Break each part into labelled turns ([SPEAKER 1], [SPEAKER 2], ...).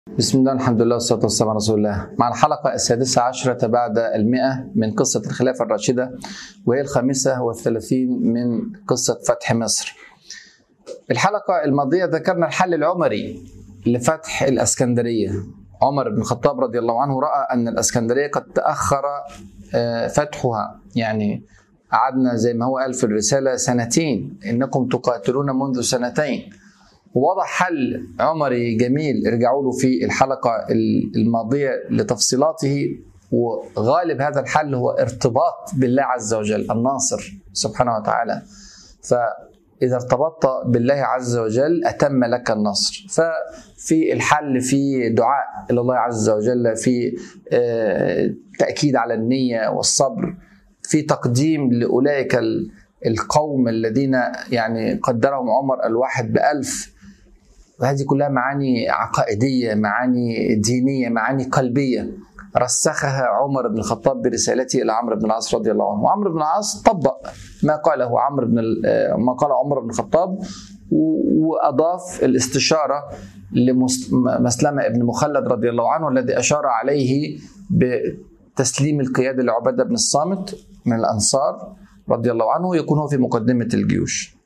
[SPEAKER 1] بسم الله، الحمد لله والصلاة والسلام على رسول الله. مع الحلقة 16 بعد 100 من قصة الخلافة الراشدة، وهي 35 من قصة فتح مصر. الحلقة الماضية ذكرنا الحل العمري لفتح الإسكندرية. عمر بن الخطاب رضي الله عنه رأى أن الإسكندرية قد تأخر فتحها، يعني قعدنا زي ما هو قال في الرسالة سنتين، إنكم تقاتلون منذ سنتين. ووضع حل عمري جميل، ارجعوا له في الحلقة الماضية لتفصيلاته. وغالب هذا الحل هو ارتباط بالله عز وجل الناصر سبحانه وتعالى. فإذا ارتبطت بالله عز وجل أتم لك النصر. ففي الحل في دعاء إلى الله عز وجل، في تأكيد على النية والصبر، في تقديم لأولئك القوم الذين يعني قدرهم عمر الواحد ب1000. وهذه كلها معاني عقائدية، معاني دينية، معاني قلبية رسخها عمر بن الخطاب برسالته إلى عمرو بن العاص رضي الله عنه. وعمرو بن العاص طبق ما قاله ما قال عمر بن الخطاب، وأضاف الاستشارة لمسلمة بن مخلد رضي الله عنه، الذي أشار عليه بتسليم القيادة لعبادة بن الصامت من الأنصار رضي الله عنه، يكون هو في مقدمة الجيوش.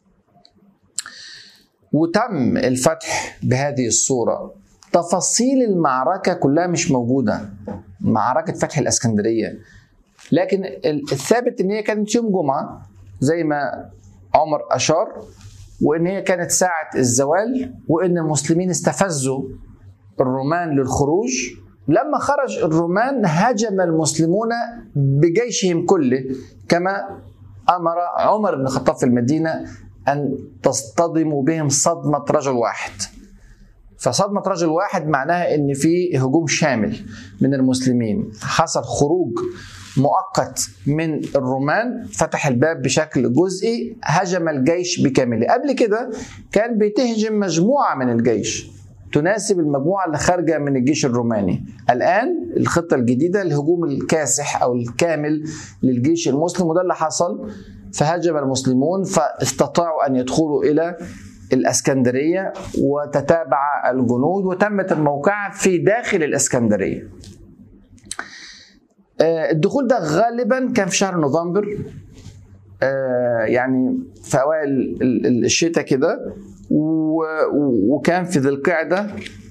[SPEAKER 1] وتم الفتح بهذه الصورة. تفاصيل المعركة كلها مش موجودة، معركة فتح الإسكندرية، لكن الثابت ان هي كانت يوم جمعة زي ما عمر أشار، وان هي كانت ساعة الزوال، وان المسلمين استفزوا الرومان للخروج. لما خرج الرومان هجم المسلمون بجيشهم كله، كما أمر عمر بن الخطاب في المدينة أن تصطدموا بهم صدمة رجل واحد. فصدمة رجل واحد معناها أن في هجوم شامل من المسلمين. حصل خروج مؤقت من الرومان، فتح الباب بشكل جزئي، هجم الجيش بكامله. قبل كده كان بتهجم مجموعة من الجيش تناسب المجموعة اللي خارجة من الجيش الروماني. الآن الخطة الجديدة الهجوم الكاسح أو الكامل للجيش المسلم، وده اللي حصل. فهجم المسلمون فاستطاعوا أن يدخلوا إلى الإسكندرية، وتتابع الجنود، وتمت الموقعة في داخل الإسكندرية. الدخول ده غالبا كان في شهر نوفمبر، يعني في أوائل الشتاء كده، وكان في ذي القعدة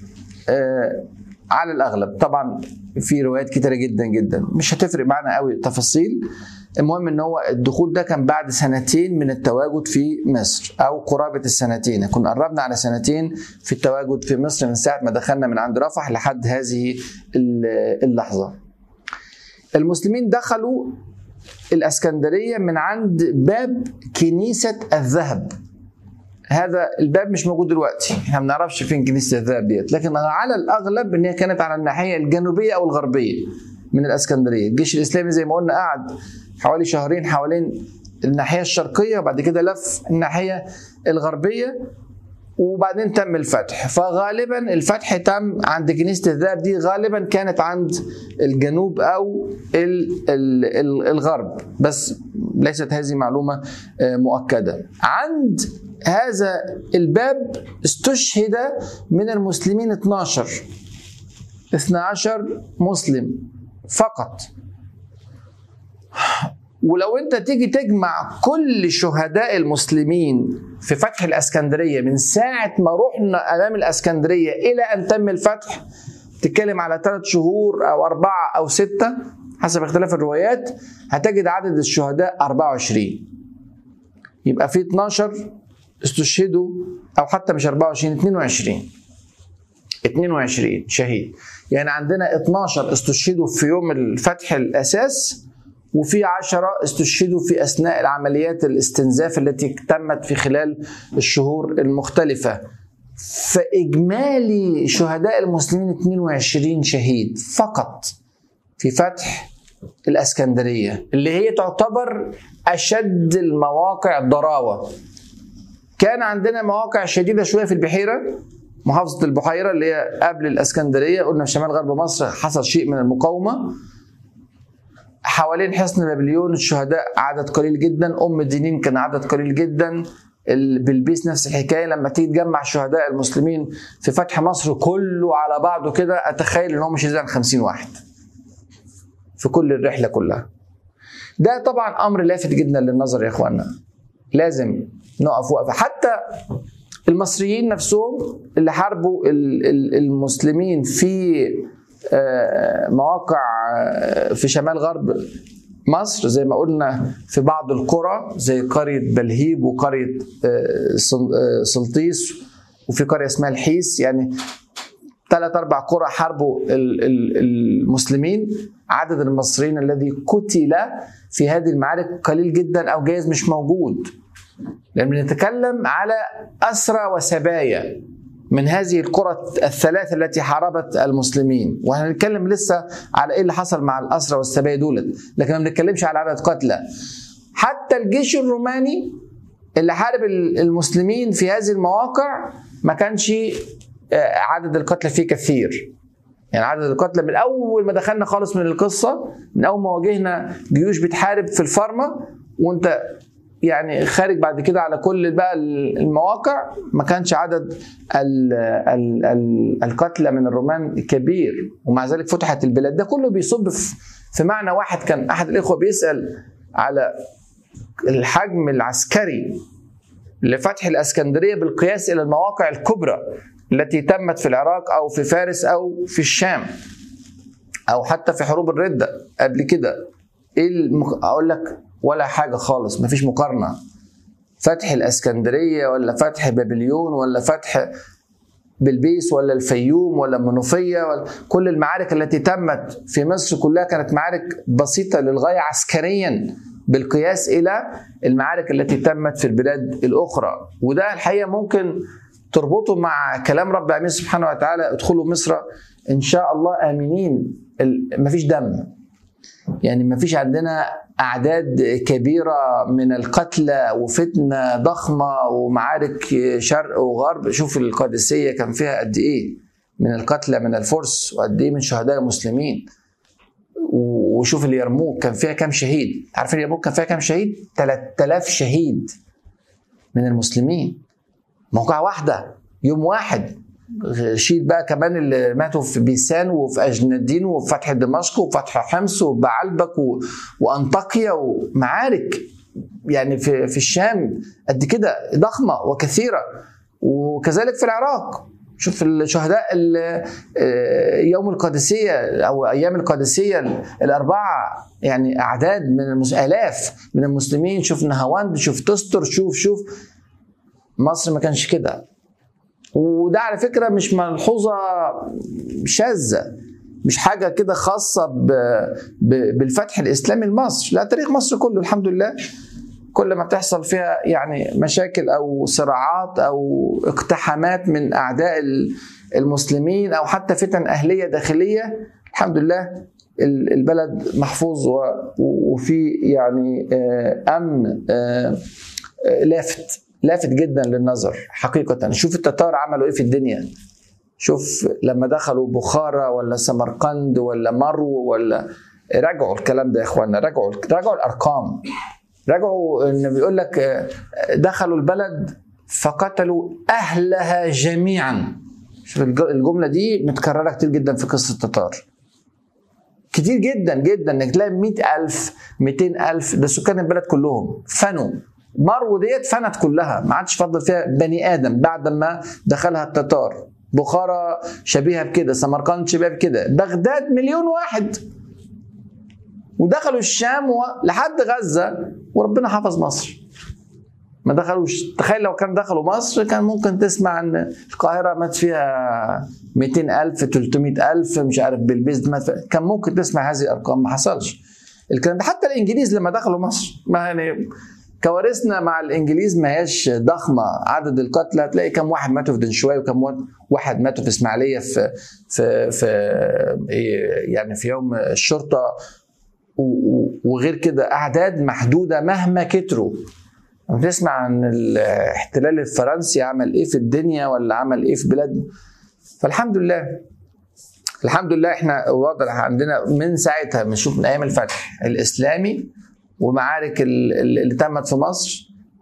[SPEAKER 1] على الأغلب. طبعا في روايات كتيرة جدا جدا، مش هتفرق معنا قوي التفاصيل. المهم ان هو الدخول ده كان بعد سنتين من التواجد في مصر، او قرابة السنتين. كنا قربنا على سنتين في التواجد في مصر من ساعة ما دخلنا من عند رفح لحد هذه اللحظة. المسلمين دخلوا الإسكندرية من عند باب كنيسة الذهب. هذا الباب مش موجود دلوقتي، احنا ما بنعرفش فين كنيسة الذهب ديت، لكن على الأغلب ان هي كانت على الناحية الجنوبية أو الغربية من الإسكندرية. الجيش الإسلامي زي ما قلنا قعد حوالي شهرين حوالين الناحية الشرقية، وبعد كده لف الناحية الغربية، وبعدين تم الفتح. فغالبا الفتح تم عند كنيسة الذهب دي، غالبا كانت عند الجنوب أو الغرب، بس ليست هذه معلومة مؤكدة. عند هذا الباب استشهد من المسلمين 12 مسلم فقط. ولو انت تيجي تجمع كل شهداء المسلمين في فتح الإسكندرية من ساعة ما رحنا أمام الإسكندرية إلى أن تم الفتح، تتكلم على 3 شهور أو 4 أو 6 حسب اختلاف الروايات، هتجد عدد الشهداء 24. يبقى في 12 استشهدوا، أو حتى مش 24، 22 شهيد. يعني عندنا 12 استشهدوا في يوم الفتح الأساس، وفي 10 استشهدوا في أثناء العمليات الاستنزاف التي تمت في خلال الشهور المختلفة. فإجمالي شهداء المسلمين 22 شهيد فقط في فتح الإسكندرية، اللي هي تعتبر أشد المواقع ضراوة. كان عندنا مواقع شديدة شوية في البحيرة، محافظة البحيرة اللي هي قبل الإسكندرية، قلنا في شمال غرب مصر حصل شيء من المقاومة. حوالين حصن نابليون الشهداء عدد قليل جدا، أم الدينين كان عدد قليل جدا، بلبيس نفس الحكايه. لما تيجي تجمع شهداء المسلمين في فتح مصر كله على بعضه كده، اتخيل ان هم مش يزيد عن 50 واحد في كل الرحله كلها. ده طبعا امر لافت جدا للنظر يا اخوانا، لازم نقف وقفه. حتى المصريين نفسهم اللي حاربوا المسلمين في مواقع في شمال غرب مصر، زي ما قلنا في بعض القرى زي قرية بلهيب وقرية سلطيس، وفي قرية اسمها الحيس، يعني 3-4 قرى حاربوا المسلمين. عدد المصريين الذي قتل في هذه المعارك قليل جدا أو جايز مش موجود، لأن بنتكلم على أسرى وسبايا من هذه القرى الثلاث التي حاربت المسلمين. وهنتكلم لسه على ايه اللي حصل مع الأسرى والسبايا دولت، لكن ما بنتكلمش على عدد قتلى. حتى الجيش الروماني اللي حارب المسلمين في هذه المواقع ما كانش عدد القتلى فيه كثير. يعني عدد القتلى من اول ما دخلنا خالص من القصه، من اول ما واجهنا جيوش بتحارب في الفارما وانت يعني خارج بعد كده على كل بقى المواقع، ما كانش عدد القتلى من الرومان كبير، ومع ذلك فتحت البلاد. ده كله بيصب في معنى واحد. كان احد الاخوه بيسال على الحجم العسكري لفتح الاسكندريه بالقياس الى المواقع الكبرى التي تمت في العراق او في فارس او في الشام او حتى في حروب الردة قبل كده. اقول لك ولا حاجة خالص، مفيش مقارنة. فتح الاسكندرية ولا فتح بابليون ولا فتح بلبيس ولا الفيوم ولا المنوفية ولا كل المعارك التي تمت في مصر كلها كانت معارك بسيطة للغاية عسكريا بالقياس إلى المعارك التي تمت في البلاد الأخرى. وده الحقيقة ممكن تربطه مع كلام رب العالمين سبحانه وتعالى: ادخلوا مصر إن شاء الله آمنين. مفيش دم، يعني مفيش عندنا أعداد كبيرة من القتلى وفتنة ضخمة ومعارك شرق وغرب. شوف القادسية كان فيها قد إيه من القتلى من الفرس وقد إيه من شهداء المسلمين. وشوف اليرموك كان فيها كام شهيد. عارفين اليرموك كان فيها كام شهيد؟ 3000 شهيد من المسلمين، موقع واحدة، يوم واحد. شيل بقى كمان اللي ماتوا في بيسان وفي أجندين وفي فتح دمشق وفتح حمص وبعلبك وأنطاكيا ومعارك يعني في الشام قد كده ضخمة وكثيرة. وكذلك في العراق. شوف الشهداء يوم القادسية أو أيام القادسية الأربعة، يعني أعداد من آلاف من المسلمين. شوف نهاوند، شوف تستر، شوف مصر ما كانش كده. وده على فكرة مش ملحوظة شاذة، مش حاجة كده خاصة بالفتح الإسلامي لمصر. لا، تاريخ مصر كله الحمد لله كل ما بتحصل فيها يعني مشاكل أو صراعات أو اقتحامات من أعداء المسلمين أو حتى فتن أهلية داخلية، الحمد لله البلد محفوظ وفي يعني أمن لافت جدا للنظر حقيقة. شوف التتار عملوا ايه في الدنيا. شوف لما دخلوا بخارى ولا سمرقند ولا مرو ولا راجعوا الكلام ده يا اخوانا، راجعوا الارقام، راجعوا ان بيقول لك دخلوا البلد فقتلوا اهلها جميعا. شوف الجملة دي متكررة كتير جدا في قصة التتار، كتير جدا جدا، انك تلاقي 100,000 200,000 ده سكان البلد كلهم فنوا. مرو ديت فنت كلها، ما عادش فضل فيها بني ادم بعد ما دخلها التتار. بخارى شبيهه بكده، سمرقند شبيهه بكده، بغداد 1,000,000 واحد. ودخلوا الشام لحد غزه وربنا حفظ مصر. ما دخلوش. تخيل لو كان دخلوا مصر كان ممكن تسمع ان القاهره مات فيها 200,000 300,000 مش عارف بلبيس مات فيها. كان ممكن تسمع هذه الارقام، ما حصلش الكلام ده. حتى الانجليز لما دخلوا مصر، ما يعني كوارثنا مع الانجليز ما هياش ضخمه. عدد القتلى هتلاقي كم واحد ماتوا في دنشواي وكم واحد ماتوا في اسماعيليه في يعني في يوم الشرطه، وغير كده اعداد محدوده مهما كتروا. بتسمع عن الاحتلال الفرنسي عمل ايه في الدنيا ولا عمل ايه في بلادنا. فالحمد لله احنا واضح عندنا من ساعتها، بنشوف من ايام الفتح الاسلامي ومعارك اللي تمت في مصر،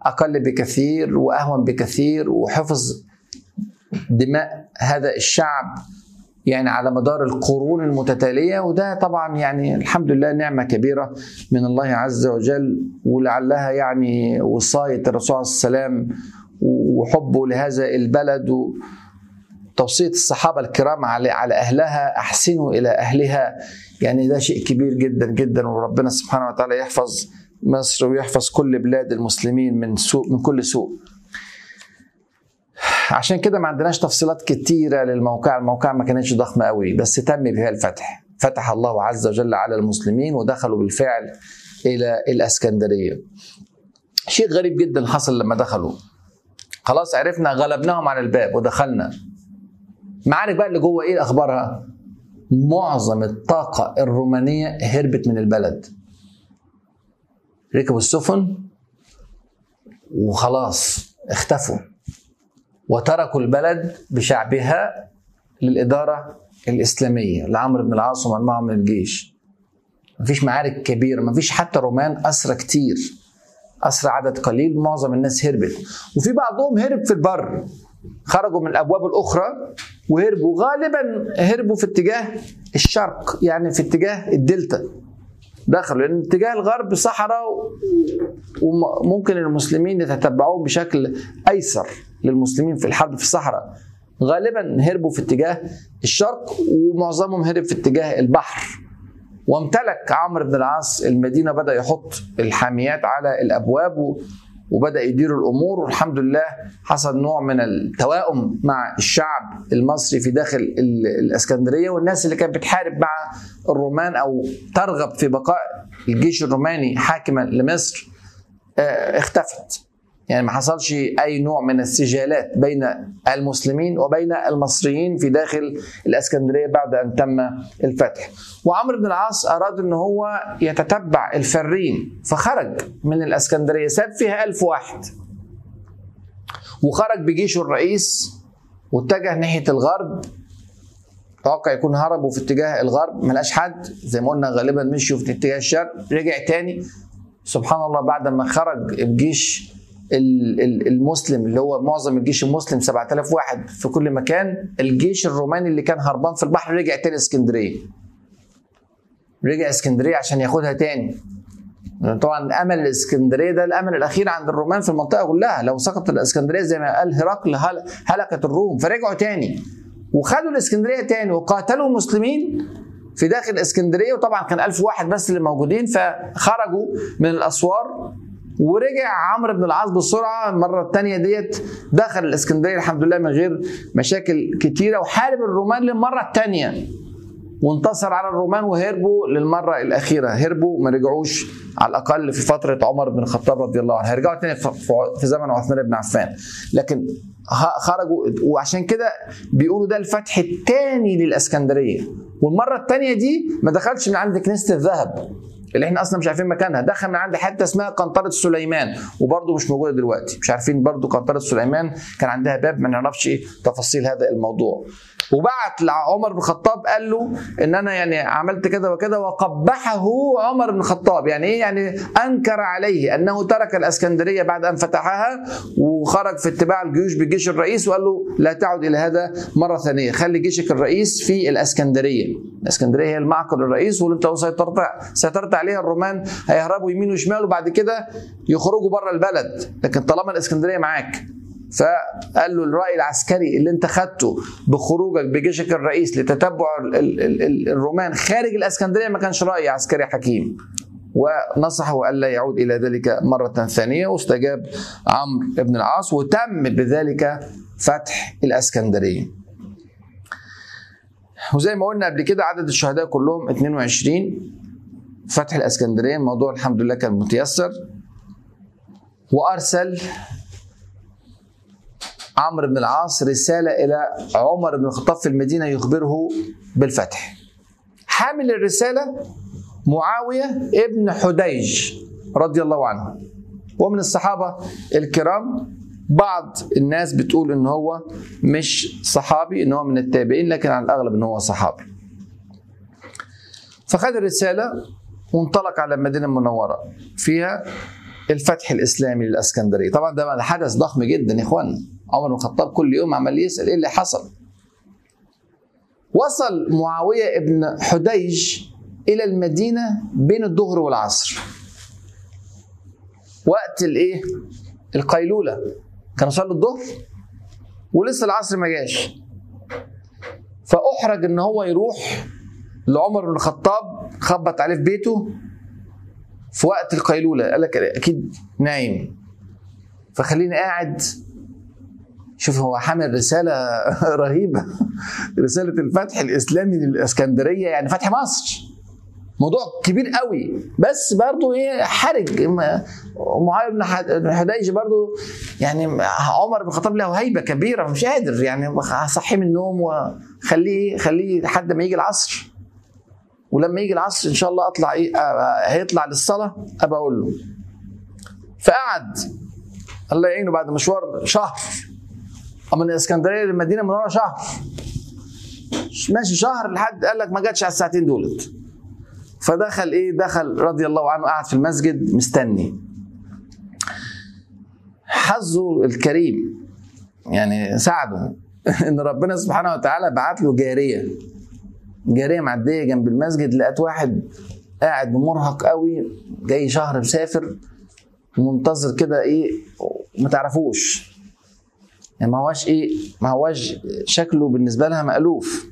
[SPEAKER 1] أقل بكثير وأهون بكثير، وحفظ دماء هذا الشعب يعني على مدار القرون المتتالية. وده طبعا يعني الحمد لله نعمة كبيرة من الله عز وجل، ولعلها يعني وصاية الرسول صلى الله عليه وسلم وحبه لهذا البلد وتوصية الصحابة الكرام على أهلها، أحسنوا إلى أهلها. يعني ده شيء كبير جدا جدا، وربنا سبحانه وتعالى يحفظ مصر ويحفظ كل بلاد المسلمين من كل سوء. عشان كده ما عندناش تفصيلات كتيرة للموقع. الموقع ما كانتش ضخمة قوي، بس تم بها الفتح. فتح الله عز وجل على المسلمين ودخلوا بالفعل إلى الإسكندرية. شيء غريب جدا حصل لما دخلوا. خلاص عرفنا غلبناهم على الباب ودخلنا. معارك بقى اللي جوه ايه اخبارها؟ معظم الطاقة الرومانية هربت من البلد، ركبوا السفن وخلاص اختفوا، وتركوا البلد بشعبها للإدارة الإسلامية لعمرو بن العاص ومن معه من الجيش. مفيش معارك كبيرة، مفيش حتى رومان أسرى كتير، أسرى عدد قليل، معظم الناس هربت. وفي بعضهم هرب في البر، خرجوا من الأبواب الأخرى وهربوا، غالبا هربوا في اتجاه الشرق، يعني في اتجاه الدلتا دخلوا، لأن اتجاه الغرب صحراء وممكن المسلمين يتتبعوهم بشكل أيسر للمسلمين في الحرب في الصحراء. غالبا هربوا في اتجاه الشرق ومعظمهم هرب في اتجاه البحر. وامتلك عمرو بن العاص المدينة، بدأ يحط الحاميات على الأبواب وبدأ يدير الأمور، والحمد لله حصل نوع من التوائم مع الشعب المصري في داخل الإسكندرية. والناس اللي كانت بتحارب مع الرومان أو ترغب في بقاء الجيش الروماني حاكما لمصر اختفت. يعني ما حصلش أي نوع من السجالات بين المسلمين وبين المصريين في داخل الإسكندرية بعد أن تم الفتح. وعمرو بن العاص أراد أن هو يتتبع الفرين، فخرج من الإسكندرية، ساب فيها 1000 واحد، وخرج بجيشه الرئيس واتجه ناحية الغرب. توقع يكون هربوا في اتجاه الغرب، ملاش حد زي ما قلنا، غالبا مشوا في اتجاه الشرق. رجع تاني سبحان الله بعد ما خرج الجيش المسلم اللي هو معظم الجيش المسلم 7000 واحد في كل مكان، الجيش الروماني اللي كان هربان في البحر رجع تاني اسكندريه. رجع اسكندريه عشان ياخدها تاني. طبعا امل الاسكندريه ده الامل الاخير عند الرومان في المنطقه كلها، لو سقطت الاسكندريه زي ما قال هرقل هلكت الروم. فرجعوا تاني وخدوا الاسكندريه تاني وقاتلوا المسلمين في داخل اسكندريه، وطبعا كان 1000 واحد بس اللي موجودين، فخرجوا من الاسوار. ورجع عمرو بن العاص بسرعه المره الثانيه ديت، دخل الاسكندريه الحمد لله من غير مشاكل كتيره، وحارب الرومان للمره الثانيه وانتصر على الرومان، وهربوا للمره الاخيره. هربوا ما رجعوش على الاقل في فتره عمر بن الخطاب رضي الله عنه. هيرجعوا تاني في زمن عثمان بن عفان، لكن خرجوا. وعشان كده بيقولوا ده الفتح الثاني للاسكندريه. والمره الثانيه دي ما دخلش من عند كنيسه الذهب اللي احنا اصلا مش عارفين مكانها، دخل من عند حته اسمها قنطره سليمان، وبرضه مش موجوده دلوقتي، مش عارفين برضه قنطره سليمان كان عندها باب، ما نعرفش تفاصيل هذا الموضوع. وبعت لعمر بن الخطاب قال له ان انا يعني عملت كده وكده، وقبحه عمر بن الخطاب. يعني ايه؟ يعني انكر عليه انه ترك الاسكندريه بعد ان فتحها وخرج في اتباع الجيوش بالجيش الرئيس، وقال له لا تعد الى هذا مره ثانيه، خلي جيشك الرئيس في الاسكندريه. الاسكندريه هي المعقل الرئيس، واللي انت سيطرت عليها الرومان هيهربوا يمين وشمال وبعد كده يخرجوا بره البلد، لكن طالما الاسكندريه معاك. فقال له الرأي العسكري اللي انت خدته بخروجك بجيشك الرئيس لتتبع الرومان خارج الاسكندريه ما كانش رأي عسكري حكيم، ونصحه ألا يعود إلى ذلك مرة ثانية. واستجاب عمرو بن العاص وتم بذلك فتح الاسكندريه. وزي ما قلنا قبل كده عدد الشهداء كلهم 22. فتح الاسكندريه الموضوع الحمد لله كان متيسر. وأرسل عمرو بن العاص رسالة إلى عمر بن الخطاب في المدينة يخبره بالفتح. حامل الرسالة معاوية ابن حديج رضي الله عنه، ومن الصحابة الكرام. بعض الناس بتقول إن هو مش صحابي، إن هو من التابعين، لكن على الأغلب إن هو صحابي. فخد الرسالة وانطلق على المدينة المنورة. فيها الفتح الإسلامي للإسكندرية. طبعا ده حدث ضخم جدا يا إخوان. عمر بن الخطاب كل يوم عمال يسأل إيه اللي حصل. وصل معاوية ابن حديج إلى المدينة بين الظهر والعصر، وقت الإيه؟ القيلولة. كانوا صلوا الظهر ولسه العصر ما جاش، فأحرج إن هو يروح لعمر بن الخطاب، خبط عليه في بيته في وقت القيلولة. قال لك أكيد نايم، فخليني قاعد. شوف هو حامل رسالة رهيبة، رسالة الفتح الإسلامي للإسكندرية، يعني فتح مصر، موضوع كبير قوي. بس برضه ايه، حرج معاوية بن حديج برضه، يعني عمر بن الخطاب له هيبة كبيرة، مش قادر يعني هصحيه من النوم وخليه لحد ما يجي العصر، ولما يجي العصر ان شاء الله اطلع ايه، هيطلع للصلاة ابقى اقول له. فقعد الله يعينه بعد مشوار شهر من الاسكندريه للمدينه من ورا، شهر ماشي، شهر لحد قال لك ما جاتش على الساعتين دولت. فدخل ايه، دخل رضي الله عنه، قاعد في المسجد مستني. حظه الكريم يعني ساعده ان ربنا سبحانه وتعالى بعت له جاريه معديه جنب المسجد، لقت واحد قاعد مرهق قوي، جاي شهر مسافر ومنتظر كده ايه، ما تعرفوش يعني، ما هواش شكله بالنسبه لها مألوف.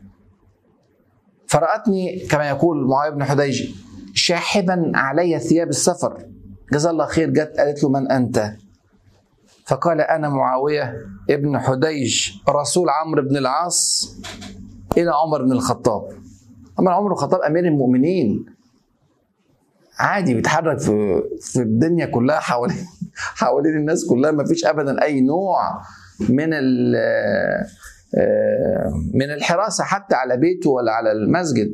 [SPEAKER 1] فرأتني كما يقول معاوية بن حديج شاحبا علي ثياب السفر، جزا الله خير. جت قالت له من أنت؟ فقال أنا معاوية ابن حديج رسول عمرو بن العاص إلى عمر بن الخطاب. أما عمر بن الخطاب أمير المؤمنين، عادي بيتحرك في الدنيا كلها، حوالين الناس كلها، ما فيش أبدا أي نوع من الحراسة حتى على بيته ولا على المسجد.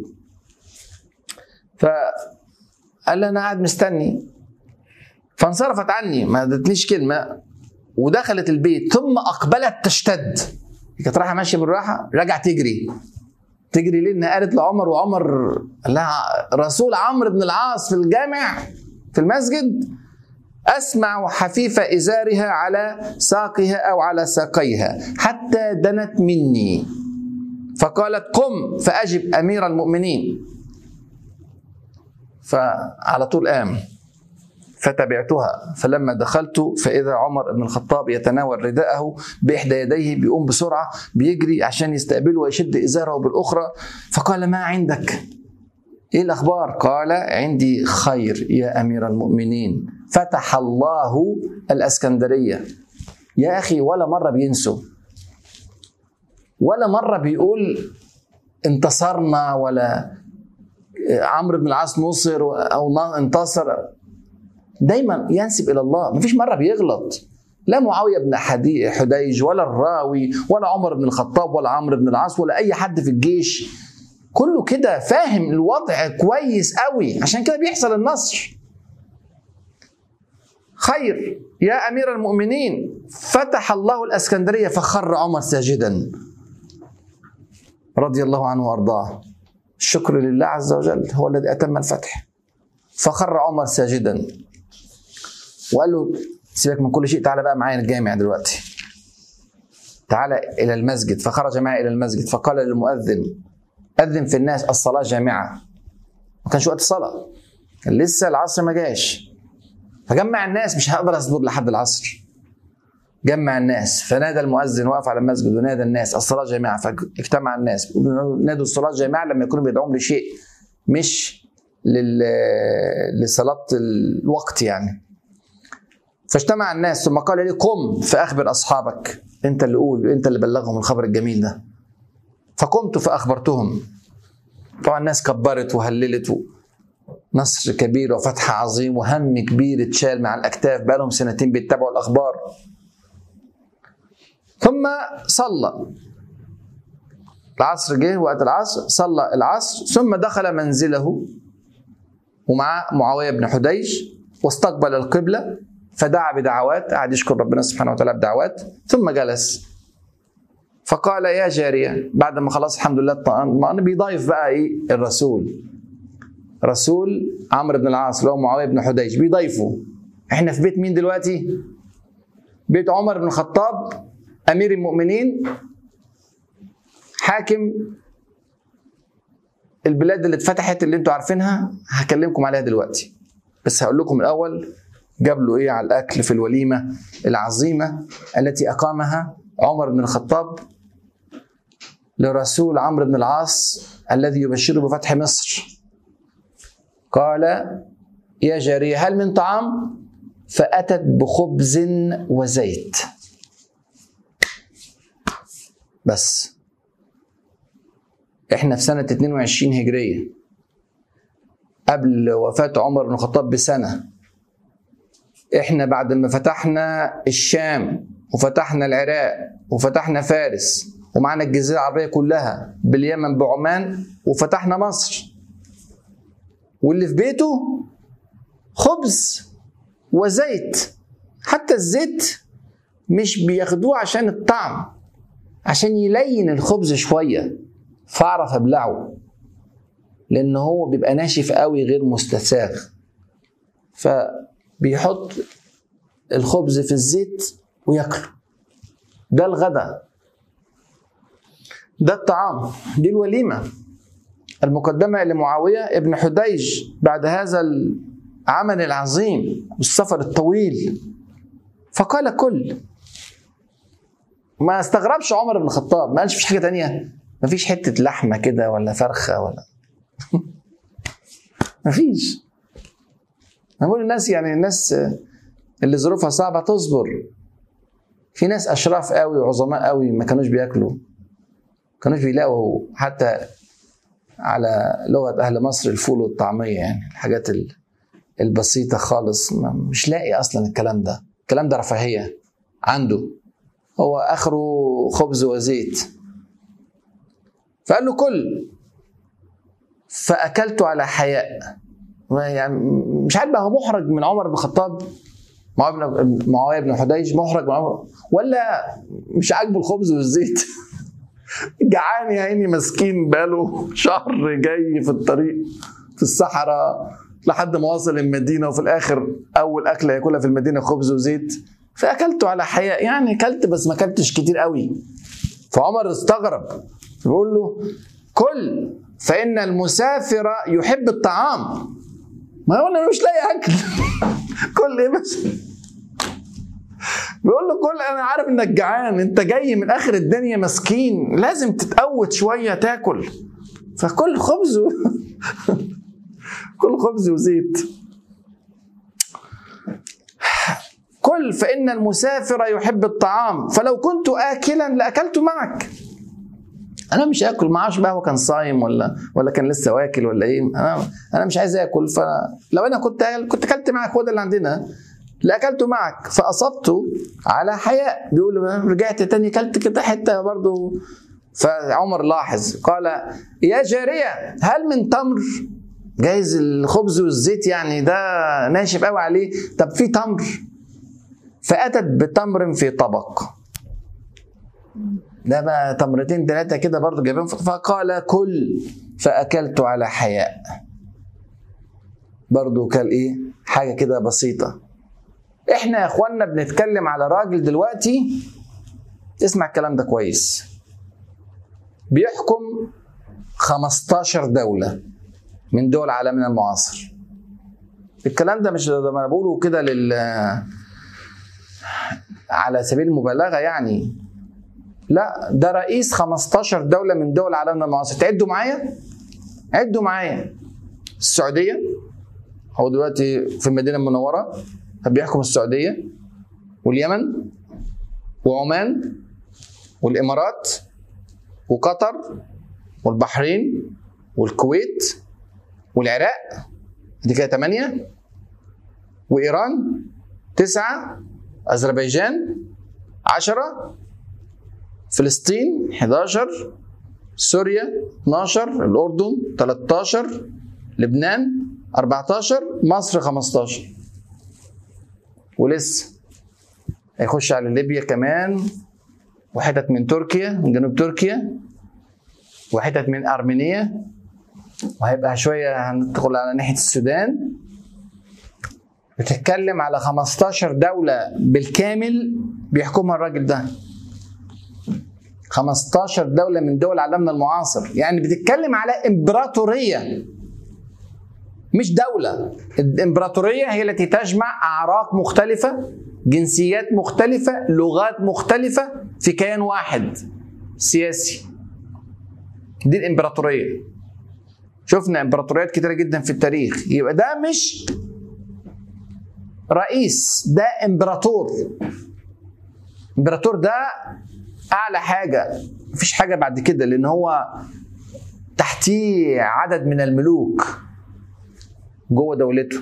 [SPEAKER 1] فقال لي أنا قاعد مستني، فانصرفت عني ما ادتنيش كلمة، ودخلت البيت ثم أقبلت تشتد. كانت رايحة ماشية بالراحة، رجع تجري ليه؟ إنها قالت لعمر، وعمر قال لها رسول عمرو بن العاص في الجامع في المسجد، أسمع حفيف إزارها على ساقها أو على ساقيها حتى دنت مني، فقالت قم فأجب أمير المؤمنين. فعلى طول قام، فتبعتها. فلما دخلت فإذا عمر بن الخطاب يتناول رداءه بإحدى يديه، بيقوم بسرعة بيجري عشان يستقبله ويشد إزاره بالأخرى. فقال ما عندك؟ إيه الأخبار؟ قال عندي خير يا أمير المؤمنين، فتح الله الإسكندرية. يا أخي ولا مرة بينسوا، ولا مرة بيقول انتصرنا، ولا عمرو بن العاص نصر أو انتصر، دايما ينسب إلى الله، مفيش مرة بيغلط. لا معاوية بن حديج ولا الراوي ولا عمر بن الخطاب ولا عمرو بن العاص ولا أي حد في الجيش، كله كده فاهم الوضع كويس قوي، عشان كده بيحصل النصر. خير يا أمير المؤمنين، فتح الله الإسكندرية. فخر عمر ساجدا رضي الله عنه وأرضاه، الشكر لله عز وجل هو الذي أتم الفتح. فخر عمر ساجدا وقال له سيبك من كل شيء، تعالى بقى معايا الجامع دلوقتي، تعالى إلى المسجد. فخرج معي إلى المسجد، فقال للمؤذن أذن في الناس الصلاة جامعة. ما كانش وقت الصلاة، كان لسه العصر ما جاش، فجمع الناس، مش هقدر أصبر لحد العصر. جمع الناس، فنادى المؤذن، وقف على المسجد ونادى الناس الصلاة جامعة. فاجتمع الناس، نادوا الصلاة جامعة لما يكونوا بيدعون لشيء مش لصلاة الوقت يعني. فاجتمع الناس، ثم قال لي قم فأخبر أصحابك، أنت اللي قول، أنت اللي بلغهم الخبر الجميل ده. فقمت فأخبرتهم. طبعا الناس كبرت وهللت، نصر كبير وفتح عظيم وهم كبير اتشال مع الأكتاف، بقالهم سنتين بيتبعوا الأخبار. ثم صلى العصر، جه وقت العصر، صلى العصر، ثم دخل منزله ومع معاوية بن حديج، واستقبل القبلة، فدعا بدعوات، قعد يشكر ربنا سبحانه وتعالى بدعوات، ثم جلس. فقال يا جارية، بعد ما خلاص الحمد لله اطمأن، بيضايف بقى ايه الرسول، رسول عمرو بن العاص اللي هو معاوية بن حديج، بيضيفه احنا في بيت مين دلوقتي؟ بيت عمر بن الخطاب امير المؤمنين، حاكم البلاد اللي اتفتحت اللي انتوا عارفينها، هكلمكم عليها دلوقتي. بس هقول لكم الاول جاب له ايه على الاكل في الوليمه العظيمه التي اقامها عمر بن الخطاب لرسول عمرو بن العاص الذي يبشره بفتح مصر. قال: يا جارية هل من طعام؟ فأتت بخبز وزيت. بس احنا في سنة 22 هجرية، قبل وفاة عمر بن الخطاب بسنة. احنا بعد ما فتحنا الشام وفتحنا العراق وفتحنا فارس ومعنا الجزيرة العربية كلها باليمن بعمان وفتحنا مصر، واللي في بيته خبز وزيت. حتى الزيت مش بياخدوه عشان الطعم، عشان يلين الخبز شوية فاعرف ابلعه، لان هو بيبقى ناشف قوي غير مستساغ، فبيحط الخبز في الزيت وياكله. ده الغداء، ده الطعام، دي الوليمة المقدمة لمعاوية ابن حديج بعد هذا العمل العظيم والسفر الطويل. فقال: كل. ما استغربش عمر بن الخطاب، ما قالش فيش حاجة تانية، ما فيش حتة لحمة كده ولا فرخة ولا ما فيش. أنا بقول الناس، يعني الناس اللي ظروفها صعبة تصبر. في ناس أشراف قوي وعظماء قوي ما كانوش بياكلوا، كانوش بيلاقوا حتى على لغة أهل مصر الفول والطعمية، يعني الحاجات البسيطة خالص، مش لاقي أصلا الكلام ده. الكلام ده رفاهية عنده، هو آخره خبز وزيت. فقال له: كل. فأكلت على حياء. يعني مش عارف بقى، هو محرج من عمر بن الخطاب، معاوية بن حديج محرج من عمر، ولا مش عاجبه الخبز والزيت؟ جعان يا عيني مسكين، بقاله شهر جاي في الطريق في الصحراء لحد ما وصل المدينة، وفي الآخر أول أكلة ياكلها في المدينة خبز وزيت. فأكلته على حياء، يعني أكلت بس ما أكلتش كتير قوي. فعمر استغرب، بيقول له: كل فإن المسافر يحب الطعام. ما هو أنا مش لاقي أكل. كل إيه بس؟ بيقول له: كل، أنا عارف إنك جعان، أنت جاي من آخر الدنيا مسكين، لازم تتقوت شوية تاكل، فكل خبز كل خبز وزيت. كل فإن المسافر يحب الطعام، فلو كنت آكلا لأكلت معك. أنا مش آكل معاش بقى، هو كان صايم ولا كان لسه واكل ولا إيه؟ أنا مش عايز آكل، فلو أنا كنت أكلت معك، هو ده اللي عندنا، لأكلت معك. فأصبت على حياء. بيقول رجعت تاني كلت كده حتة برضو. فعمر لاحظ، قال: يا جارية هل من تمر؟ جايز الخبز والزيت يعني ده ناشف قوي عليه، طب في تمر؟ فأتت بتمر في طبق. ده بقى تمرتين ثلاثة كده برضو جايبين. فقال: كل. فأكلت على حياء. برضو كل إيه؟ حاجة كده بسيطة. إحنا يا إخواننا بنتكلم على راجل دلوقتي، اسمع الكلام ده كويس، بيحكم 15 دولة من دول عالمنا المعاصر. الكلام ده مش ما انا بقوله كده على سبيل المبالغة يعني، لا، ده رئيس 15 دولة من دول عالمنا المعاصر. تعدوا معايا، عدوا معايا. السعودية، هو دلوقتي في المدينة المنورة، بيحكم السعودية واليمن وعمان والإمارات وقطر والبحرين والكويت والعراق، دي كده 8، وإيران 9، أذربيجان 10، فلسطين 11، سوريا 12، الأردن 13، لبنان 14، مصر 15، ولسه هيخش على ليبيا كمان، وحتت من تركيا، من جنوب تركيا، وحتت من أرمينيا، وهيبقى شوية هندخل على ناحية السودان، بتتكلم على 15 دولة بالكامل بيحكمها الراجل ده. 15 دولة من دول عالمنا المعاصر، يعني بتتكلم على إمبراطورية مش دولة. الإمبراطورية هي التي تجمع أعراق مختلفة، جنسيات مختلفة، لغات مختلفة في كيان واحد سياسي. دي الإمبراطورية. شفنا إمبراطوريات كتيرة جدا في التاريخ. يبقى ده مش رئيس، ده إمبراطور. إمبراطور ده أعلى حاجة، مفيش حاجة بعد كده، لأن هو تحتيه عدد من الملوك جوه دولته.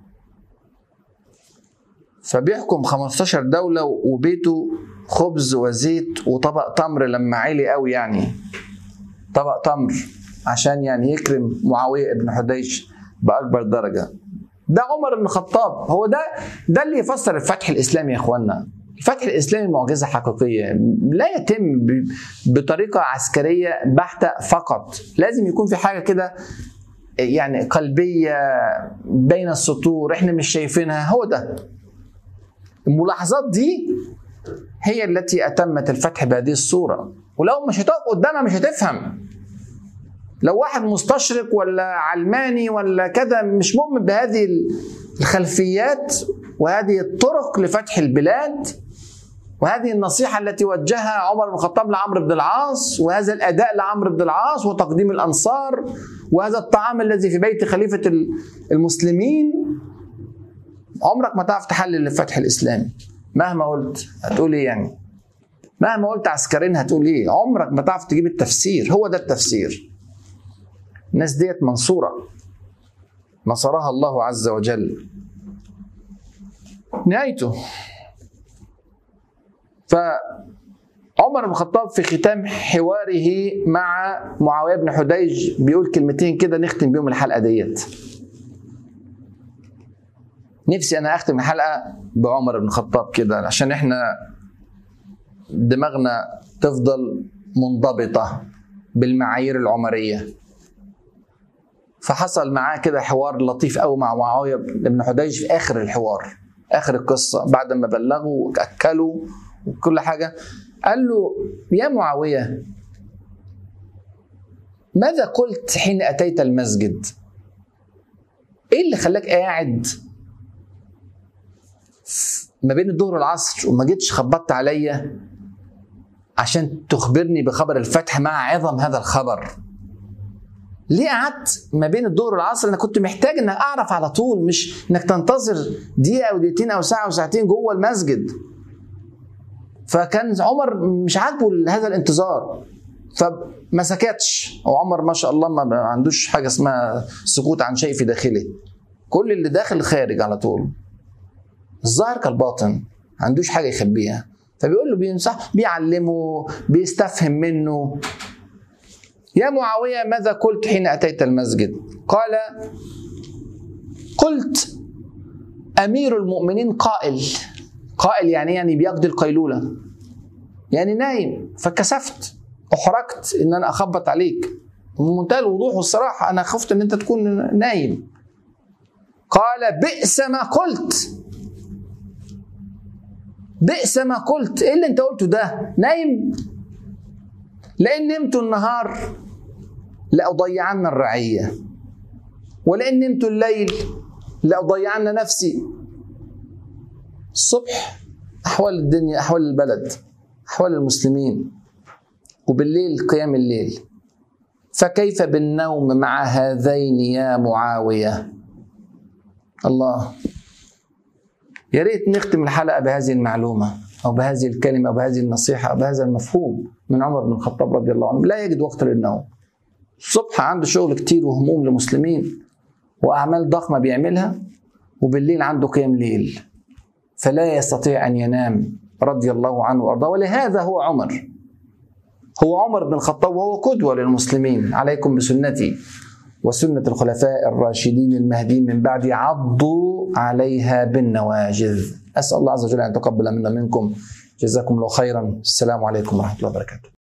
[SPEAKER 1] فبيحكم 15 دولة وبيته خبز وزيت وطبق تمر لما عالي قوي، يعني طبق تمر عشان يعني يكرم معاوية ابن حديش بأكبر درجة. ده عمر بن الخطاب. هو ده اللي يفسر الفتح الإسلامي يا إخوانا. الفتح الإسلامي معجزة حقيقية لا يتم بطريقة عسكرية بحتة فقط، لازم يكون في حاجة كده يعني قلبية بين السطور احنا مش شايفينها. هو ده الملاحظات دي هي التي أتمت الفتح بهذه الصورة. ولو مش هتقف قدامها مش هتفهم. لو واحد مستشرق ولا علماني ولا كذا مش مؤمن بهذه الخلفيات وهذه الطرق لفتح البلاد وهذه النصيحة التي وجهها عمر بن الخطاب لعمرو بن العاص وهذا الأداء لعمرو بن العاص وتقديم الأنصار وهذا الطعام الذي في بيت خليفة المسلمين، عمرك ما تعرف تحلل الفتح الإسلامي. مهما قلت هتقول ايه يعني؟ مهما قلت عسكريين هتقول ايه؟ عمرك ما تعرف تجيب التفسير. هو ده التفسير. الناس ديت منصورة، نصرها الله عز وجل. نهايته فعمر بن الخطاب في ختام حواره مع معاوية بن حديج بيقول كلمتين كده نختم بيهم الحلقة ديت. نفسي أنا أختم الحلقة بعمر بن الخطاب كده عشان إحنا دماغنا تفضل منضبطة بالمعايير العمرية. فحصل معاه كده حوار لطيف قوي مع معاوية بن حديج في آخر الحوار، آخر القصة، بعد ما بلغوا وأكلوا وكل حاجة. قال له: يا معاوية، ماذا قلت حين أتيت المسجد؟ إيه اللي خلاك قاعد ما بين الظهر والعصر وما جيتش خبطت عليا عشان تخبرني بخبر الفتح مع عظم هذا الخبر؟ ليه قعدت ما بين الظهر والعصر؟ انا كنت محتاج انك اعرف على طول، مش انك تنتظر دقيقه او دقيقتين او ساعه او ساعتين جوه المسجد. فكان عمر مش عاجبه هذا الانتظار فما سكتش. وعمر ما شاء الله ما عندوش حاجه اسمها سكوت عن شيء في داخله، كل اللي داخل خارج على طول، الظاهر كالباطن، ما عندوش حاجه يخبيها. فبيقول له بينصح، بيعلمه، بيستفهم منه. يا معاوية، ماذا قلت حين أتيت المسجد؟ قال: قلت أمير المؤمنين قائل. قائل يعني بيقضي القيلولة، يعني نايم. فكسفت، أحرجت إن أنا أخبط عليك بمنتهى الوضوح والصراحة. أنا خفت إن أنت تكون نايم. قال: بئس ما قلت. بئس ما قلت. إيه اللي أنت قلته ده؟ نايم؟ لئن نمت النهار لأضيعن الرعية، ولئن نمت الليل لأضيعن نفسي. الصبح أحوال الدنيا، أحوال البلد، أحوال المسلمين، وبالليل قيام الليل. فكيف بالنوم مع هذين يا معاوية؟ الله، يا ريت نختم الحلقة بهذه المعلومة أو بهذه الكلمة أو بهذه النصيحة أو بهذا المفهوم من عمر بن الخطاب رضي الله عنه. لا يجد وقت للنوم. الصبح عنده شغل كتير وهموم لمسلمين وأعمال ضخمة بيعملها، وبالليل عنده قيام ليل، فلا يستطيع أن ينام رضي الله عنه وأرضاه. ولهذا هو عمر بن الخطاب، وهو قدوة للمسلمين. عليكم بسنتي وسنة الخلفاء الراشدين المهديين من بعد، عضوا عليها بالنواجذ. أسأل الله عز وجل أن يتقبل منا منكم. جزاكم الله خيرا. السلام عليكم ورحمة الله وبركاته.